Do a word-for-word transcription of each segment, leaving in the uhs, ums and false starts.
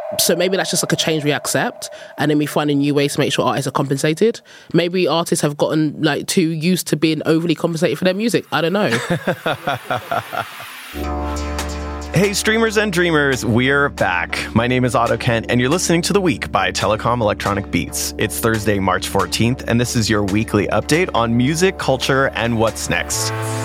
So maybe that's just like a change we accept, and then we find a new way to make sure artists are compensated. Maybe artists have gotten like too used to being overly compensated for their music. I don't know. Hey, streamers and dreamers, we're back. My name is Otto Kent, and you're listening to The Week by Telecom Electronic Beats. It's Thursday, March fourteenth, and this is your weekly update on music, culture, and what's next.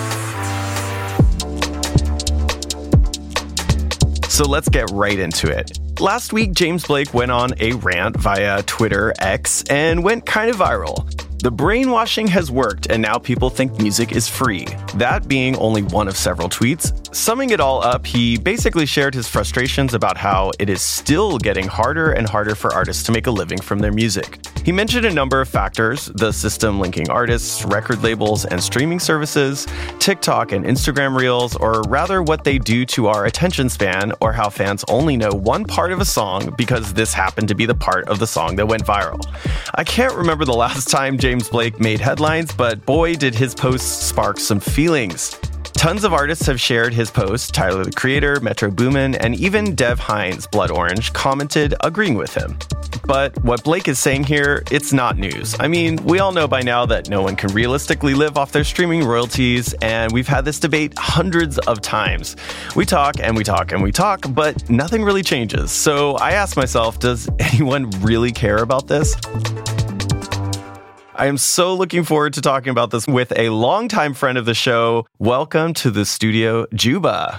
So let's get right into it. Last week, James Blake went on a rant via Twitter X and went kind of viral. The brainwashing has worked, and now people think music is free. That being only one of several tweets. Summing it all up, he basically shared his frustrations about how it is still getting harder and harder for artists to make a living from their music. He mentioned a number of factors: the system linking artists, record labels, and streaming services, TikTok and Instagram Reels, or rather what they do to our attention span, or how fans only know one part of a song because this happened to be the part of the song that went viral. I can't remember the last time James Blake made headlines, but boy, did his posts spark some feelings. Tons of artists have shared his post. Tyler, the Creator, Metro Boomin, and even Dev Hynes, Blood Orange, commented agreeing with him. But what Blake is saying here, it's not news. I mean, we all know by now that no one can realistically live off their streaming royalties, and we've had this debate hundreds of times. We talk and we talk and we talk, but nothing really changes. So I ask myself, does anyone really care about this? I am so looking forward to talking about this with a longtime friend of the show. Welcome to the studio, Juba.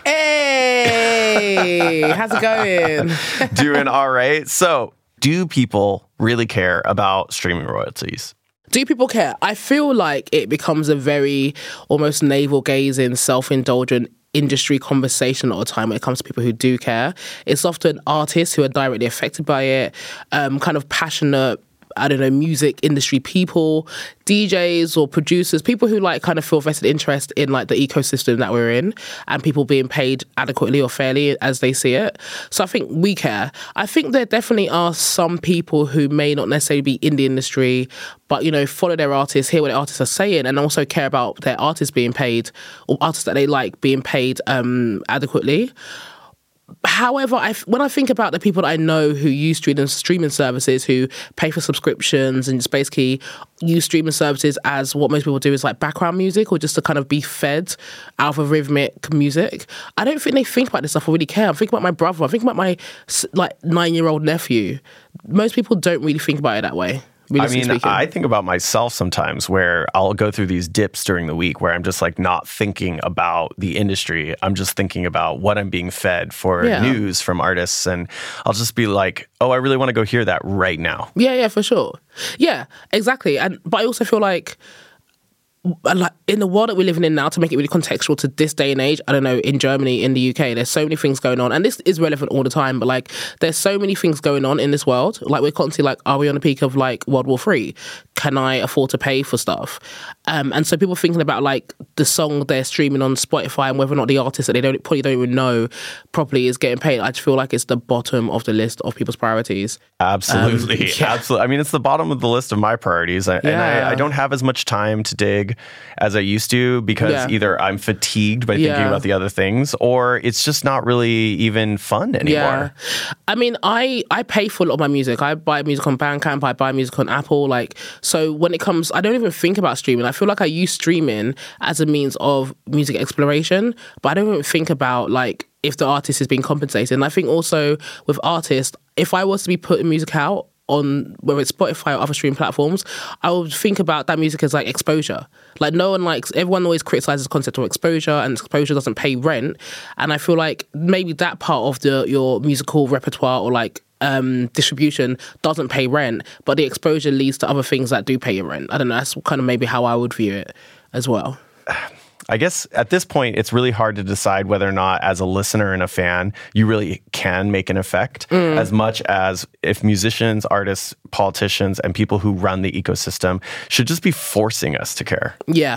Hey, how's it going? Doing all right. So, do people really care about streaming royalties? Do people care? I feel like it becomes a very almost navel-gazing, self-indulgent industry conversation all the time when it comes to people who do care. It's often artists who are directly affected by it, um, kind of passionate, I don't know, music industry people, D Js or producers, people who like kind of feel vested interest in like the ecosystem that we're in and people being paid adequately or fairly as they see it. So I think we care. I think there definitely are some people who may not necessarily be in the industry, but, you know, follow their artists, hear what their artists are saying, and also care about their artists being paid or artists that they like being paid um, adequately. However, I, when I think about the people that I know who use streaming, streaming services, who pay for subscriptions and just basically use streaming services as what most people do is like background music or just to kind of be fed out of rhythmic music, I don't think they think about this stuff or really care. I'm thinking about my brother. I'm thinking about my like nine-year-old nephew. Most people don't really think about it that way. I mean, speaking. I think about myself sometimes where I'll go through these dips during the week where I'm just like not thinking about the industry. I'm just thinking about what I'm being fed for yeah. news from artists. And I'll just be like, oh, I really want to go hear that right now. Yeah, yeah, for sure. Yeah, exactly. And but I also feel like like in the world that we're living in now, to make it really contextual to this day and age, I don't know, in Germany, in the U K, there's so many things going on, and this is relevant all the time, but like there's so many things going on in this world. Like we're constantly like, are we on the peak of like World War Three? Can I afford to pay for stuff? Um, and so people thinking about like the song they're streaming on Spotify and whether or not the artist that they don't probably don't even know properly is getting paid. I just feel like it's the bottom of the list of people's priorities. Absolutely, um, yeah. absolutely. I mean, it's the bottom of the list of my priorities, I, yeah. and I, I don't have as much time to dig as I used to because yeah. either I'm fatigued by thinking yeah. about the other things or it's just not really even fun anymore. Yeah. I mean, I, I pay for a lot of my music. I buy music on Bandcamp, I buy music on Apple. Like, so when it comes, I don't even think about streaming. I feel like I use streaming as a means of music exploration, but I don't even think about like if the artist is being compensated. And I think also with artists, if I was to be putting music out on whether it's Spotify or other streaming platforms, I would think about that music as like exposure. Like no one likes, everyone always criticizes the concept of exposure, and exposure doesn't pay rent. And I feel like maybe that part of the your musical repertoire or like um, distribution doesn't pay rent, but the exposure leads to other things that do pay your rent. I don't know, that's kind of maybe how I would view it as well. I guess at this point, it's really hard to decide whether or not, as a listener and a fan, you really can make an effect mm. as much as if musicians, artists, politicians, and people who run the ecosystem should just be forcing us to care. Yeah.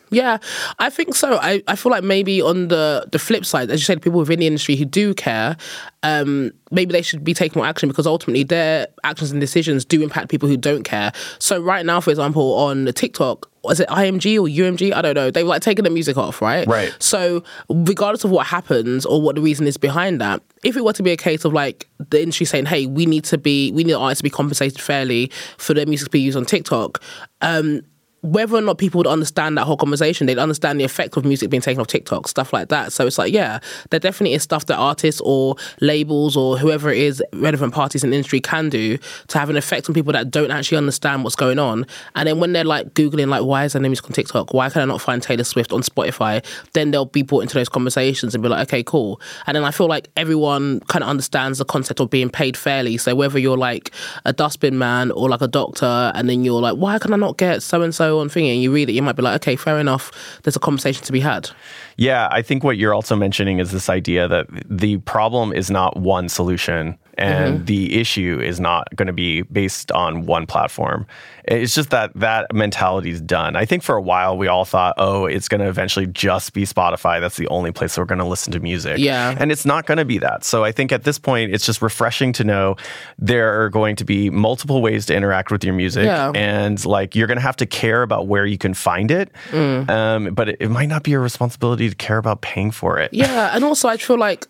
Yeah, I think so. I, I feel like maybe on the, the flip side, as you said, people within the industry who do care, um, maybe they should be taking more action because ultimately their actions and decisions do impact people who don't care. So right now, for example, on TikTok, was it I M G or U M G? I don't know. They were like taking the music off, right? Right. So regardless of what happens or what the reason is behind that, if it were to be a case of like the industry saying, hey, we need to be, we need artists to be compensated fairly for their music to be used on TikTok, um, whether or not people would understand that whole conversation, they'd understand the effect of music being taken off TikTok, stuff like that. So it's like, yeah, there definitely is stuff that artists or labels or whoever it is, relevant parties in the industry can do to have an effect on people that don't actually understand what's going on. And then when they're like Googling, like, why is there no music on TikTok? Why can I not find Taylor Swift on Spotify? Then they'll be brought into those conversations and be like, okay, cool. And then I feel like everyone kind of understands the concept of being paid fairly. So whether you're like a dustbin man or like a doctor, and then you're like, why can I not get so-and-so on thingy, and you read it, you might be like, okay, fair enough, there's a conversation to be had. Yeah, I think what you're also mentioning is this idea that the problem is not one solution and mm-hmm. the issue is not going to be based on one platform. It's just that that mentality is done. I think for a while we all thought, oh, it's going to eventually just be Spotify. That's the only place that we're going to listen to music. Yeah. And it's not going to be that. So I think at this point, it's just refreshing to know there are going to be multiple ways to interact with your music. Yeah. And like, you're going to have to care about where you can find it. Mm. Um, but it, it might not be your responsibility to care about paying for it. Yeah. And also I feel like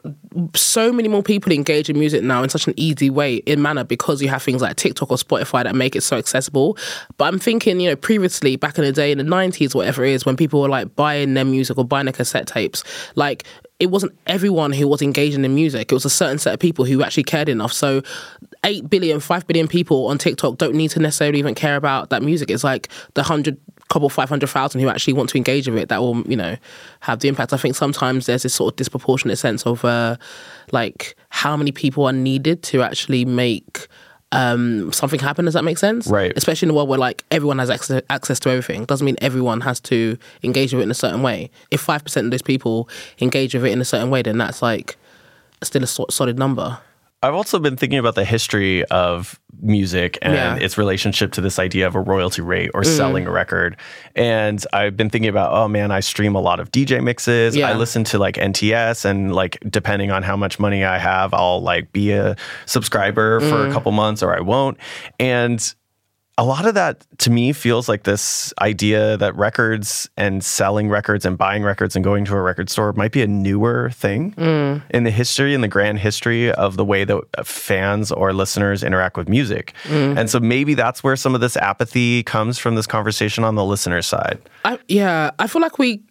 so many more people engage in music now in such an easy way, in manner, because you have things like TikTok or Spotify that make it so accessible. But I'm thinking, you know, previously, back in the day, in the nineties, whatever it is, when people were like buying their music or buying their cassette tapes, like it wasn't everyone who was engaging in music. It was a certain set of people who actually cared enough. So eight billion, five billion people on TikTok don't need to necessarily even care about that music. It's like the hundred, couple five hundred thousand who actually want to engage with it that will, you know, have the impact. I think sometimes there's this sort of disproportionate sense of uh, like how many people are needed to actually make um, something happen. Does that make sense? Right. Especially in a world where like everyone has access, access to everything. Doesn't mean everyone has to engage with it in a certain way. If five percent of those people engage with it in a certain way, then that's like still a so- solid number. I've also been thinking about the history of music and yeah. its relationship to this idea of a royalty rate or mm. selling a record. And I've been thinking about, oh man, I stream a lot of D J mixes. Yeah. I listen to like N T S, and like depending on how much money I have, I'll like be a subscriber mm. for a couple months or I won't. And a lot of that to me feels like this idea that records and selling records and buying records and going to a record store might be a newer thing mm. in the history, in the grand history of the way that fans or listeners interact with music. Mm. And so maybe that's where some of this apathy comes from, this conversation on the listener side. I, yeah, I feel like we...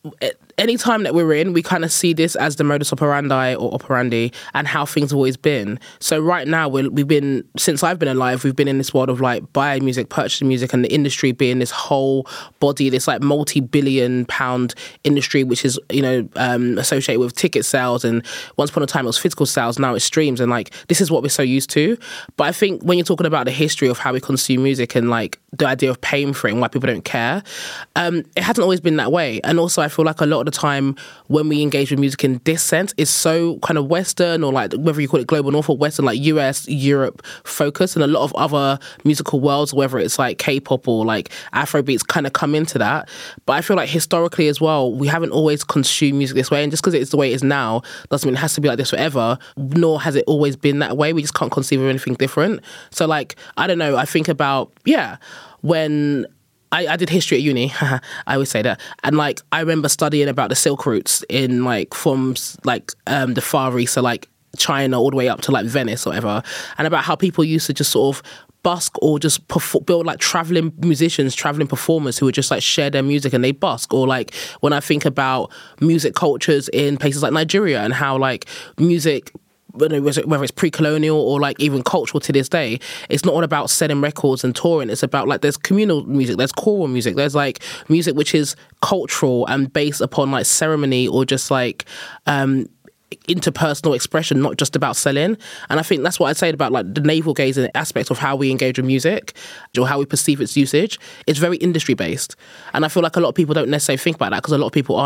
any time that we're in, we kind of see this as the modus operandi or operandi and how things have always been. So right now, we're, we've been, since I've been alive, we've been in this world of like buying music, purchasing music, and the industry being this whole body, this like multi-billion pound industry, which is, you know, um, associated with ticket sales. And once upon a time, it was physical sales. Now it's streams. And like, this is what we're so used to. But I think when you're talking about the history of how we consume music and like the idea of paying for it and why people don't care, um, it hasn't always been that way. And also, I feel like a lot of the time when we engage with music in this sense is so kind of Western, or like whether you call it global North or Western, like U S, Europe focused, and a lot of other musical worlds, whether it's like K-pop or like Afrobeats, kind of come into that. But I feel like historically as well, we haven't always consumed music this way, and just because it's the way it is now doesn't mean it has to be like this forever, nor has it always been that way. We just can't conceive of anything different. So like, I don't know, I think about, yeah, when I, I did history at uni. I always say that. And like, I remember studying about the Silk routes in like, from like um, the Far East, so like China all the way up to like Venice or whatever. And about how people used to just sort of busk or just perfor- build like traveling musicians, traveling performers who would just like share their music and they busk. Or like when I think about music cultures in places like Nigeria and how like music, whether it's pre-colonial or like even cultural to this day, it's not all about selling records and touring. It's about like, there's communal music, there's choral music, there's like music which is cultural and based upon like ceremony or just like um interpersonal expression, not just about selling. And I think that's what I'd say about like the navel gazing aspect of how we engage with music or how we perceive its usage. It's very industry based, and I feel like a lot of people don't necessarily think about that because a lot of people aren't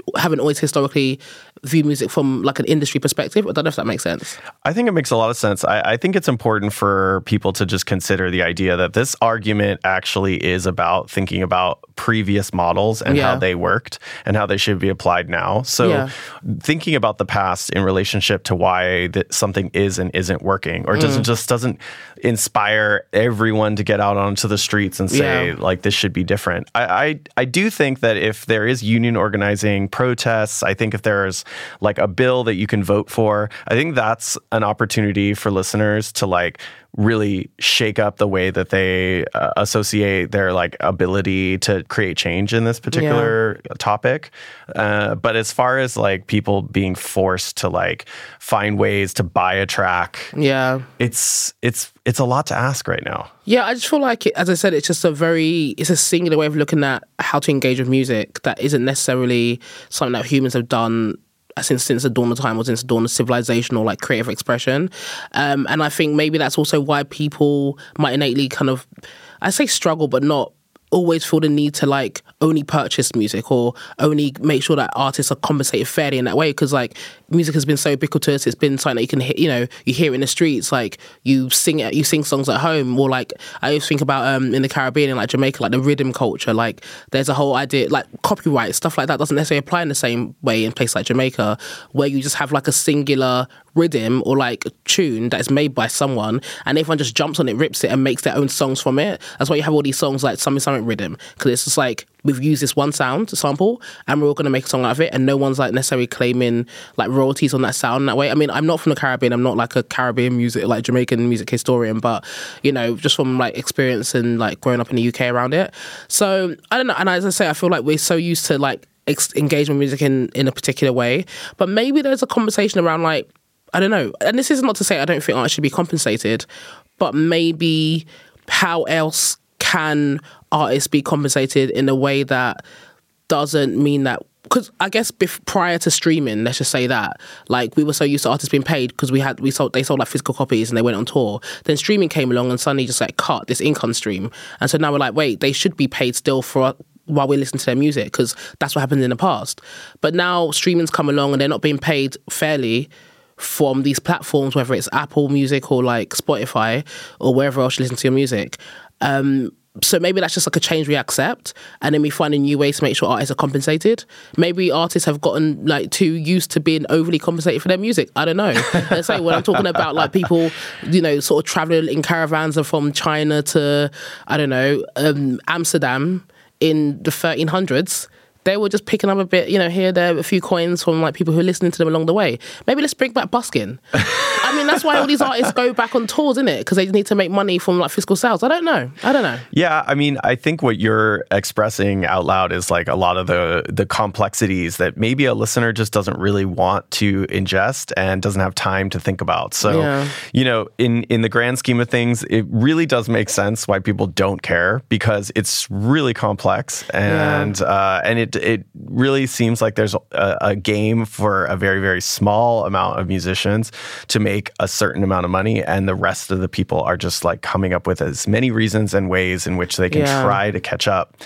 haven't always historically viewed music from like an industry perspective. I don't know if that makes sense. I think it makes a lot of sense. I, I think it's important for people to just consider the idea that this argument actually is about thinking about previous models and Yeah. how they worked and how they should be applied now. So Yeah. thinking about the past in relationship to why that something is and isn't working, or doesn't just doesn't inspire everyone to get out onto the streets and say, Yeah. like, this should be different. I, I I do think that if there is union organizing, protests, I think if there's like a bill that you can vote for, I think that's an opportunity for listeners to like really shake up the way that they uh, associate their like ability to create change in this particular topic. Uh, but as far as like people being forced to like find ways to buy a track, Yeah. it's it's it's a lot to ask right now. Yeah, I just feel like, it, as I said, it's just a very, it's a singular way of looking at how to engage with music that isn't necessarily something that humans have done since since the dawn of time or since the dawn of civilization or like creative expression. Um, and I think maybe that's also why people might innately kind of, I say struggle, but not always feel the need to like only purchase music or only make sure that artists are compensated fairly in that way, because like music has been so ubiquitous. It's been something that you can hear, you know, you hear in the streets, like you sing it, you sing songs at home, or like I always think about um in the Caribbean and like Jamaica, like the rhythm culture, like there's a whole idea like copyright stuff like that doesn't necessarily apply in the same way in places like Jamaica, where you just have like a singular rhythm or like a tune that is made by someone and everyone just jumps on it, rips it and makes their own songs from it. That's why you have all these songs like something something rhythm, because it's just like we've used this one sound sample and we're all going to make a song out of it, and no one's like necessarily claiming like royalties on that sound in that way. I mean, I'm not from the Caribbean, I'm not like a Caribbean music, like Jamaican music historian, but you know, just from like experience and like growing up in the U K around it. So I don't know, and as I say, I feel like we're so used to like ex- engage with music in, in a particular way, but maybe there's a conversation around like, I don't know, and this is not to say I don't think art should be compensated, but maybe how else can artists be compensated in a way that doesn't mean that, because I guess bef- prior to streaming, let's just say that, like we were so used to artists being paid because we had we sold they sold like physical copies and they went on tour. Then streaming came along and suddenly just like cut this income stream, and so now we're like, wait, they should be paid still for while we listen to their music, because that's what happened in the past. But now streaming's come along and they're not being paid fairly from these platforms, whether it's Apple Music or like Spotify or wherever else you listen to your music. Um, so maybe that's just like a change we accept, and then we find a new way to make sure artists are compensated. Maybe artists have gotten like too used to being overly compensated for their music. I don't know. Let's say when I'm talking about like people, you know, sort of traveling in caravans from China to, I don't know, um, Amsterdam in the thirteen hundreds, they were just picking up a bit, you know, here, there, a few coins from like people who are listening to them along the way. Maybe let's bring back busking. I mean, that's why all these artists go back on tours, isn't it? Because they need to make money from like physical sales. I don't know. I don't know. Yeah, I mean, I think what you're expressing out loud is like a lot of the the complexities that maybe a listener just doesn't really want to ingest and doesn't have time to think about. So, Yeah. you know, in, in the grand scheme of things, it really does make sense why people don't care, because it's really complex, and Yeah. uh, and it it really seems like there's a, a game for a very, very small amount of musicians to make a certain amount of money, and the rest of the people are just like coming up with as many reasons and ways in which they can Yeah. try to catch up.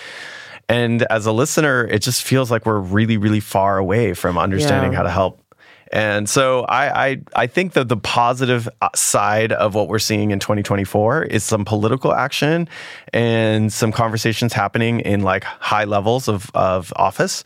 And as a listener, it just feels like we're really, really far away from understanding Yeah. how to help. And so I, I I think that the positive side of what we're seeing in twenty twenty-four is some political action and some conversations happening in like high levels of, of office.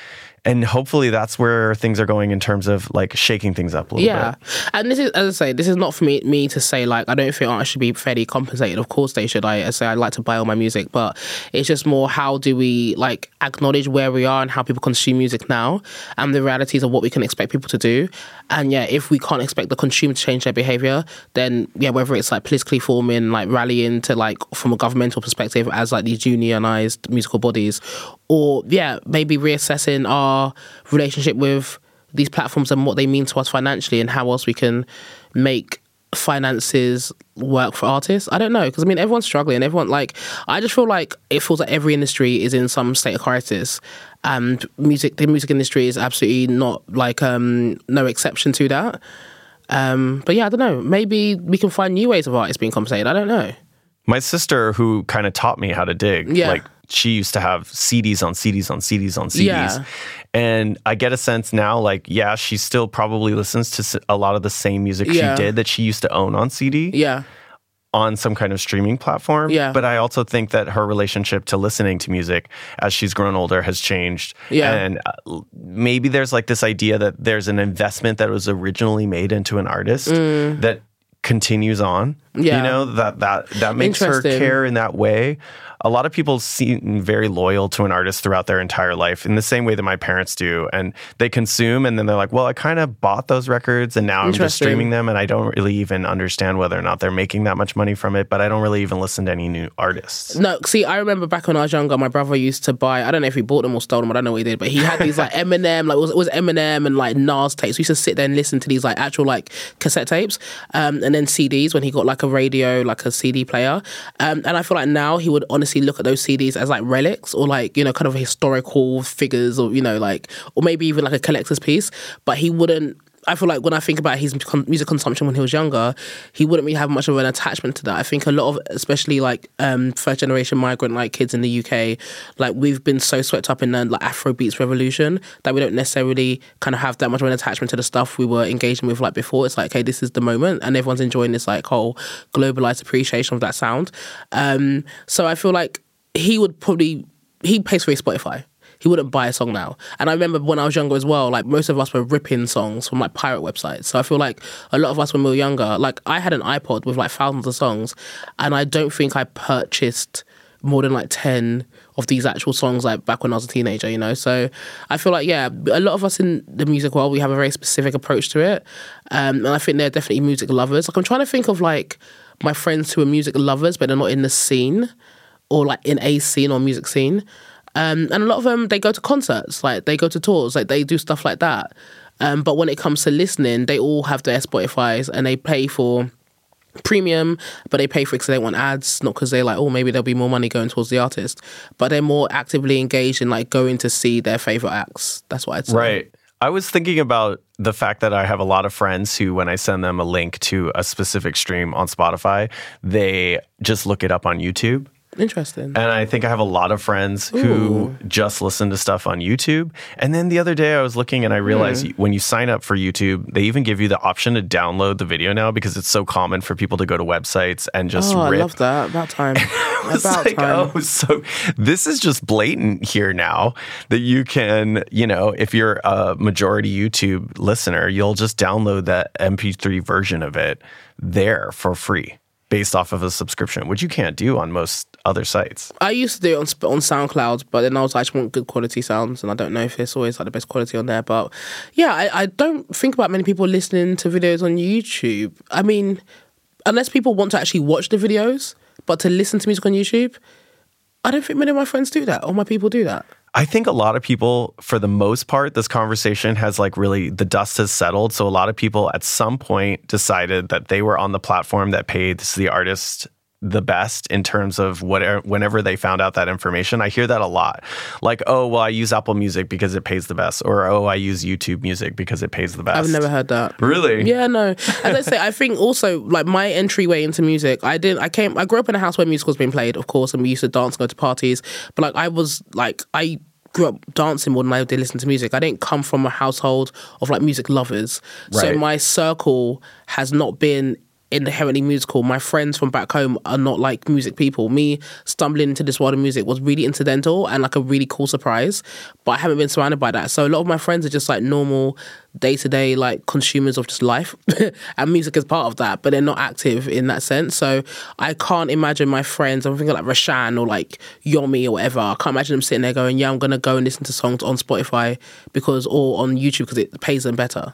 And hopefully that's where things are going in terms of like shaking things up a little Yeah. bit. And this is, as I say, this is not for me me to say like I don't think artists should be fairly compensated. Of course they should. I, I say I like to buy all my music, but it's just more how do we like acknowledge where we are and how people consume music now and the realities of what we can expect people to do. And yeah, if we can't expect the consumer to change their behaviour, then yeah, whether it's like politically forming, like rallying to like from a governmental perspective as like these unionised musical bodies, or yeah, maybe reassessing our relationship with these platforms and what they mean to us financially and how else we can make finances work for artists. I don't know, because I mean everyone's struggling. Everyone like I just feel like it feels like every industry is in some state of crisis, and music the music industry is absolutely not like um no exception to that. Um, but yeah, I don't know. Maybe we can find new ways of artists being compensated. I don't know. My sister, who kind of taught me how to dig, Yeah. like she used to have C Ds on C Ds on C Ds on C Ds. Yeah. And I get a sense now, like, yeah, she still probably listens to a lot of the same music Yeah. she did that she used to own on C D. Yeah. On some kind of streaming platform. Yeah. But I also think that her relationship to listening to music as she's grown older has changed. Yeah. And uh, maybe there's like this idea that there's an investment that was originally made into an artist mm. that continues on. Yeah. You know, that that that makes her care in that way. A lot of people seem very loyal to an artist throughout their entire life in the same way that my parents do. And they consume and then they're like, well, I kind of bought those records and now I'm just streaming them and I don't really even understand whether or not they're making that much money from it, but I don't really even listen to any new artists. No, see, I remember back when I was younger, my brother used to buy, I don't know if he bought them or stole them, I don't know what he did, but he had these like Eminem, like it was, it was Eminem and like Nas tapes. We used to sit there and listen to these like actual like cassette tapes um, and then C Ds when he got like a radio, like a C D player. Um, and I feel like now he would honestly look at those C Ds as like relics or like, you know, kind of historical figures or, you know, like, or maybe even like a collector's piece. But he wouldn't, I feel like when I think about his music consumption when he was younger, he wouldn't really have much of an attachment to that. I think a lot of, especially like um, first generation migrant like kids in the U K, like we've been so swept up in the like Afrobeats revolution that we don't necessarily kind of have that much of an attachment to the stuff we were engaging with like before. It's like, okay, this is the moment and everyone's enjoying this like whole globalized appreciation of that sound. Um, so I feel like he would probably, he pays for his Spotify. He wouldn't buy a song now. And I remember when I was younger as well, like most of us were ripping songs from like pirate websites. So I feel like a lot of us when we were younger, like I had an iPod with like thousands of songs and I don't think I purchased more than like ten of these actual songs like back when I was a teenager, you know? So I feel like, yeah, a lot of us in the music world, we have a very specific approach to it. Um, and I think they're definitely music lovers. Like I'm trying to think of like my friends who are music lovers, but they're not in the scene or like in a scene or music scene. Um, and a lot of them, they go to concerts, like they go to tours, like they do stuff like that. Um, but when it comes to listening, they all have their Spotifys and they pay for premium, but they pay for it because they want ads, not because they're like, oh, maybe there'll be more money going towards the artist. But they're more actively engaged in like going to see their favorite acts. That's what I'd say. Right. I was thinking about the fact that I have a lot of friends who, when I send them a link to a specific stream on Spotify, they just look it up on YouTube. Interesting. And I think I have a lot of friends who Ooh. just listen to stuff on YouTube. And then the other day I was looking and I realized mm. when you sign up for YouTube, they even give you the option to download the video now because it's so common for people to go to websites and just oh, rip. I love that. About time. I was About like, time. oh, so this is just blatant here now that you can, you know, if you're a majority YouTube listener, you'll just download that M P three version of it there for free, based off of a subscription, which you can't do on most other sites. I used to do it on on SoundCloud, but then I was like, I just want good quality sounds, and I don't know if it's always like the best quality on there. But yeah, I, I don't think about many people listening to videos on YouTube. I mean, unless people want to actually watch the videos, but to listen to music on YouTube, I don't think many of my friends do that, or my people do that. I think a lot of people, for the most part, this conversation has like really, the dust has settled. So a lot of people at some point decided that they were on the platform that paid the artist the best in terms of whatever, whenever they found out that information. I hear that a lot. Like, oh, well, I use Apple Music because it pays the best. Or, oh, I use YouTube Music because it pays the best. I've never heard that. Really? Yeah, no. As I say, I think also like my entryway into music, I didn't, I came, I grew up in a house where music was being played, of course, and we used to dance and go to parties. But like I was like, I grew up dancing more than I did listen to music. I didn't come from a household of like music lovers. Right. So my circle has not been inherently musical. My friends from back home are not like music people. Me stumbling into this world of music was really incidental and like a really cool surprise, but I haven't been surrounded by that. So a lot of my friends are just like normal day-to-day like consumers of just life and music is part of that, but they're not active in that sense. So I can't imagine my friends, I'm thinking like Rashan or like Yomi or whatever, I can't imagine them sitting there going, yeah, I'm gonna go and listen to songs on Spotify because or on YouTube because it pays them better.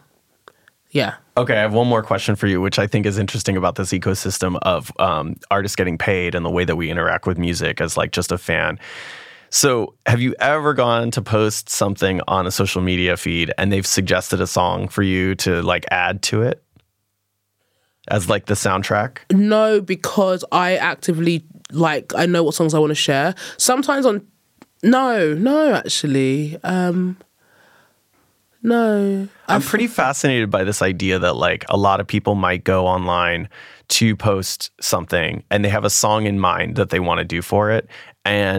Yeah. Okay, I have one more question for you, which I think is interesting about this ecosystem of um, artists getting paid and the way that we interact with music as like just a fan. So have you ever gone to post something on a social media feed and they've suggested a song for you to like add to it as like the soundtrack? No, because I actively like, I know what songs I want to share. Sometimes on, no, no, actually. Um, No. I'm pretty fascinated by this idea that like a lot of people might go online to post something and they have a song in mind that they want to do for it. And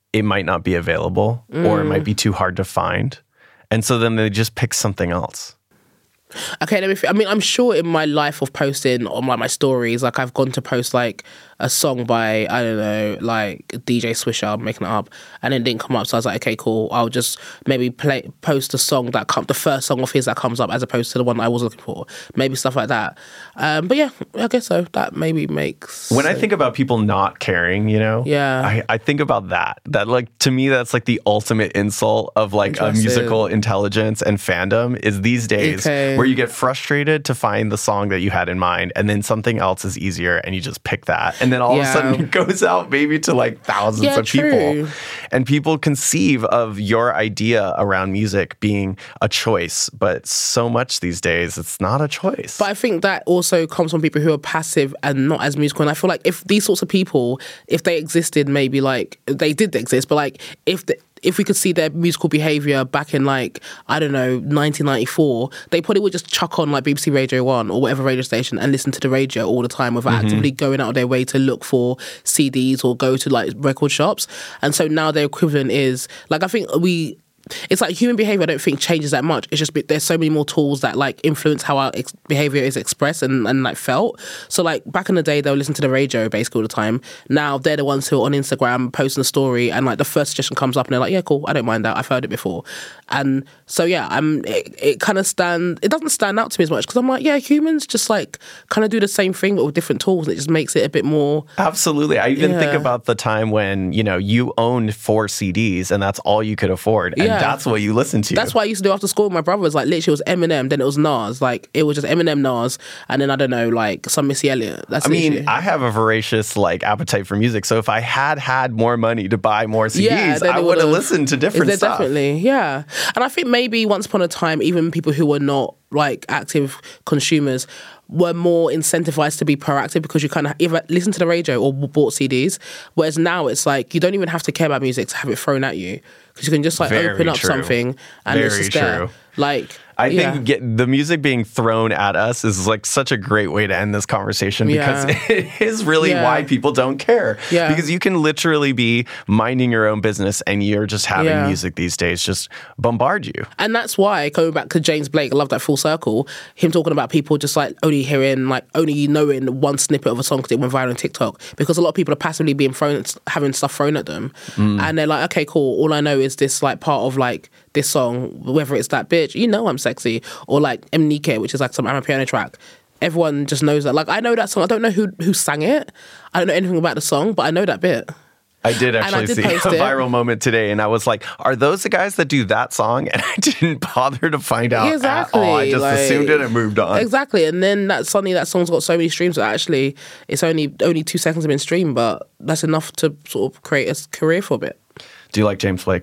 it might not be available mm. or it might be too hard to find. And so then they just pick something else. Okay, let me. I mean, I'm sure in my life of posting on like my stories, like I've gone to post like a song by I don't know, like D J Swisher, I'm making it up, and it didn't come up. So I was like, okay, cool. I'll just maybe play post a song that come the first song of his that comes up as opposed to the one that I was looking for. Maybe stuff like that. Um, but yeah, I guess so. That maybe makes. When sense. I think about people not caring, you know, yeah, I, I think about that. That like to me, that's like the ultimate insult of like a musical intelligence and fandom is these days. Okay. Where you get frustrated to find the song that you had in mind and then something else is easier and you just pick that. And then all yeah. of a sudden it goes out maybe to like thousands yeah, of true. people. And people conceive of your idea around music being a choice. But so much these days, it's not a choice. But I think that also comes from people who are passive and not as musical. And I feel like if these sorts of people, if they existed, maybe like they did exist, but like if the, if we could see their musical behaviour back in like, I don't know, nineteen ninety-four, they probably would just chuck on like B B C Radio one or whatever radio station and listen to the radio all the time without mm-hmm. actively going out of their way to look for C Ds or go to like record shops. And so now their equivalent is, like I think we... It's like human behavior, I don't think changes that much. It's just there's so many more tools that like influence how our ex- behavior is expressed and, and like felt. So like back in the day, they'll listen to the radio basically all the time. Now they're the ones who are on Instagram posting a story and like the first suggestion comes up and they're like, yeah, cool, I don't mind that. I've heard it before. And so yeah, I'm. It, it kind of stand. It doesn't stand out to me as much because I'm like, yeah, humans just like kind of do the same thing but with different tools. And it just makes it a bit more. Absolutely. I even yeah. think about the time when you know you owned four C Ds and that's all you could afford. And yeah. that's what you listen to. That's what I used to do after school with my brothers. Like literally, it was Eminem, then it was Nas. Like it was just Eminem, Nas, and then I don't know, like some Missy Elliott. That's I mean, issue. I have a voracious like appetite for music. So if I had had more money to buy more C Ds, yeah, I would have listened to different stuff. Definitely, yeah. And I think maybe once upon a time, even people who were not like active consumers were more incentivized to be proactive because you kind of either listen to the radio or bought C Ds. Whereas now it's like you don't even have to care about music to have it thrown at you because you can just like Very open up true. something and Very it's just true. there. Like I yeah. think get, the music being thrown at us is like such a great way to end this conversation because yeah. it is really yeah. why people don't care. Yeah. Because you can literally be minding your own business and you're just having yeah. music these days just bombard you. And that's why, going back to James Blake, I love that full circle, him talking about people just like only hearing, like only knowing one snippet of a song because it went viral on TikTok. Because a lot of people are passively being thrown, having stuff thrown at them. Mm. And they're like, okay, cool. All I know is this like part of like this song, whether it's that bitch, you know I'm sexy, or like Mnike, which is like some Amapiano track. Everyone just knows that. Like I know that song. I don't know who who sang it. I don't know anything about the song, but I know that bit. I did actually I did see a viral it. moment today, and I was like, "Are those the guys that do that song?" And I didn't bother to find out exactly. at all. I just like, assumed it and moved on. Exactly, and then that suddenly that song's got so many streams that actually it's only only two seconds have been streamed, but that's enough to sort of create a career for a bit. Do you like James Blake?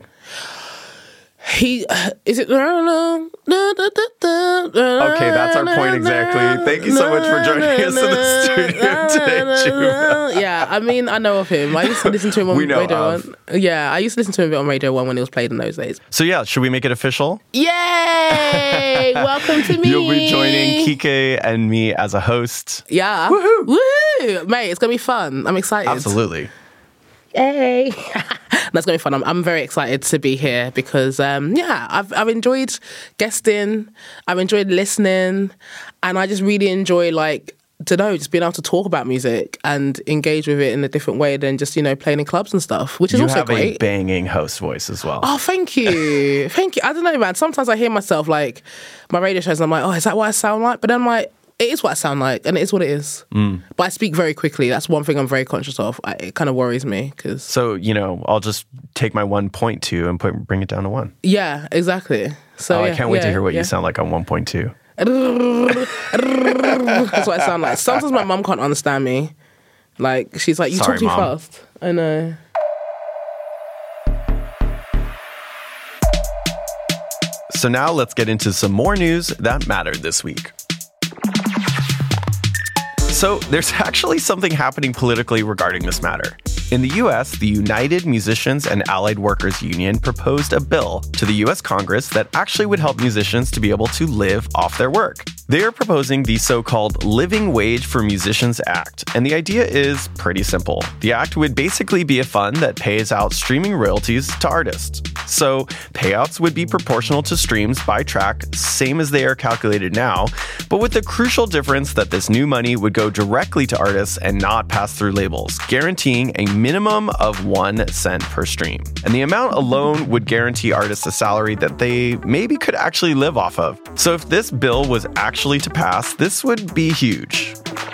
He is it? Okay, that's our point exactly. Thank you so much for joining us in the studio today, Juba. Yeah, I mean, I know of him. I used to listen to him on we know Radio of. One. Yeah, I used to listen to him a bit on Radio One when it was played in those days. So yeah, should we make it official? Yay! Welcome to me. You'll be joining Kike and me as a host. Yeah. Woohoo! Woohoo! Mate, it's gonna be fun. I'm excited. Absolutely. Hey, that's gonna be fun. I'm, I'm very excited to be here because, um, yeah, I've I've enjoyed guesting, I've enjoyed listening, and I just really enjoy like to know just being able to talk about music and engage with it in a different way than just you know playing in clubs and stuff, which is you also have great. A banging host voice as well. Oh, thank you, thank you. I don't know, man. Sometimes I hear myself like my radio shows, and I'm like, oh, is that what I sound like? But then I'm like, it is what I sound like, and it is what it is. Mm. But I speak very quickly. That's one thing I'm very conscious of. I, it kind of worries me because. So you know, I'll just take my one point two and put bring it down to one. Yeah, exactly. So oh, yeah, I can't wait yeah, to hear what yeah. you sound like on one point two. That's what I sound like. Sometimes my mum can't understand me. Like she's like, "You Sorry, talk too Mom. fast." I know. So now let's get into some more news that mattered this week. So there's actually something happening politically regarding this matter. In the U S, the United Musicians and Allied Workers Union proposed a bill to the U S Congress that actually would help musicians to be able to live off their work. They are proposing the so-called Living Wage for Musicians Act, and the idea is pretty simple. The act would basically be a fund that pays out streaming royalties to artists. So payouts would be proportional to streams by track, same as they are calculated now, but with the crucial difference that this new money would go directly to artists and not pass through labels, guaranteeing a minimum of one cent per stream. And the amount alone would guarantee artists a salary that they maybe could actually live off of. So if this bill was actually to pass, this would be huge.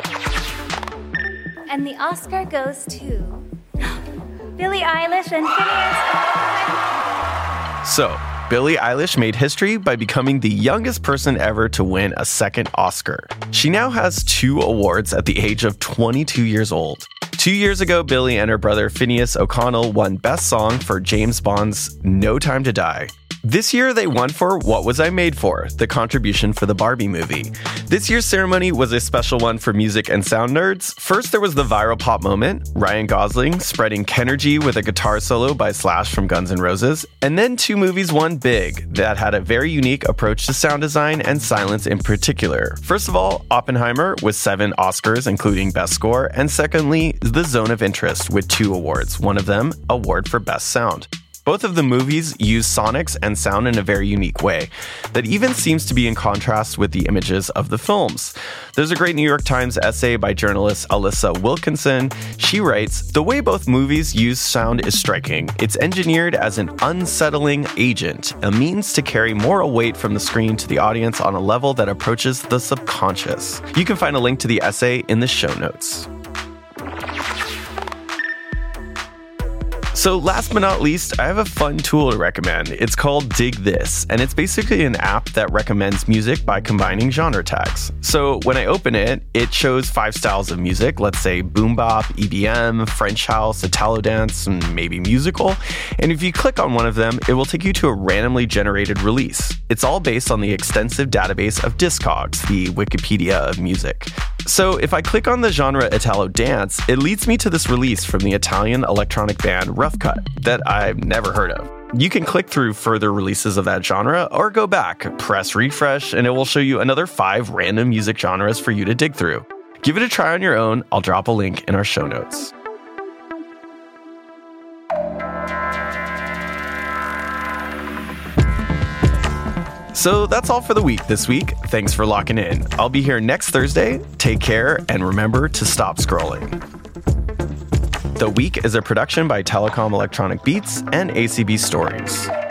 And the Oscar goes to Billie Eilish and Phineas. So, Billie Eilish made history by becoming the youngest person ever to win a second Oscar. She now has two awards at the age of twenty-two years old. Two years ago, Billie and her brother Phineas O'Connell won Best Song for James Bond's No Time to Die. This year, they won for What Was I Made For?, the contribution for the Barbie movie. This year's ceremony was a special one for music and sound nerds. First, there was the viral pop moment, Ryan Gosling spreading Kenergy with a guitar solo by Slash from Guns N' Roses. And then two movies won big that had a very unique approach to sound design and silence in particular. First of all, Oppenheimer with seven Oscars, including Best Score. And secondly, The Zone of Interest with two awards, one of them, award for Best Sound. Both of the movies use sonics and sound in a very unique way that even seems to be in contrast with the images of the films. There's a great New York Times essay by journalist Alyssa Wilkinson. She writes, "The way both movies use sound is striking. It's engineered as an unsettling agent, a means to carry moral weight from the screen to the audience on a level that approaches the subconscious." You can find a link to the essay in the show notes. So last but not least, I have a fun tool to recommend. It's called Dig This, and it's basically an app that recommends music by combining genre tags. So when I open it, it shows five styles of music, let's say boom bop, E D M, French house, Italo dance, and maybe musical. And if you click on one of them, it will take you to a randomly generated release. It's all based on the extensive database of Discogs, the Wikipedia of music. So if I click on the genre Italo dance, it leads me to this release from the Italian electronic band Rough Cut that I've never heard of. You can click through further releases of that genre or go back, press refresh, and it will show you another five random music genres for you to dig through. Give it a try on your own. I'll drop a link in our show notes. So that's all for the week this week. Thanks for locking in. I'll be here next Thursday. Take care and remember to stop scrolling. The Week is a production by Telecom Electronic Beats and A C B Stories.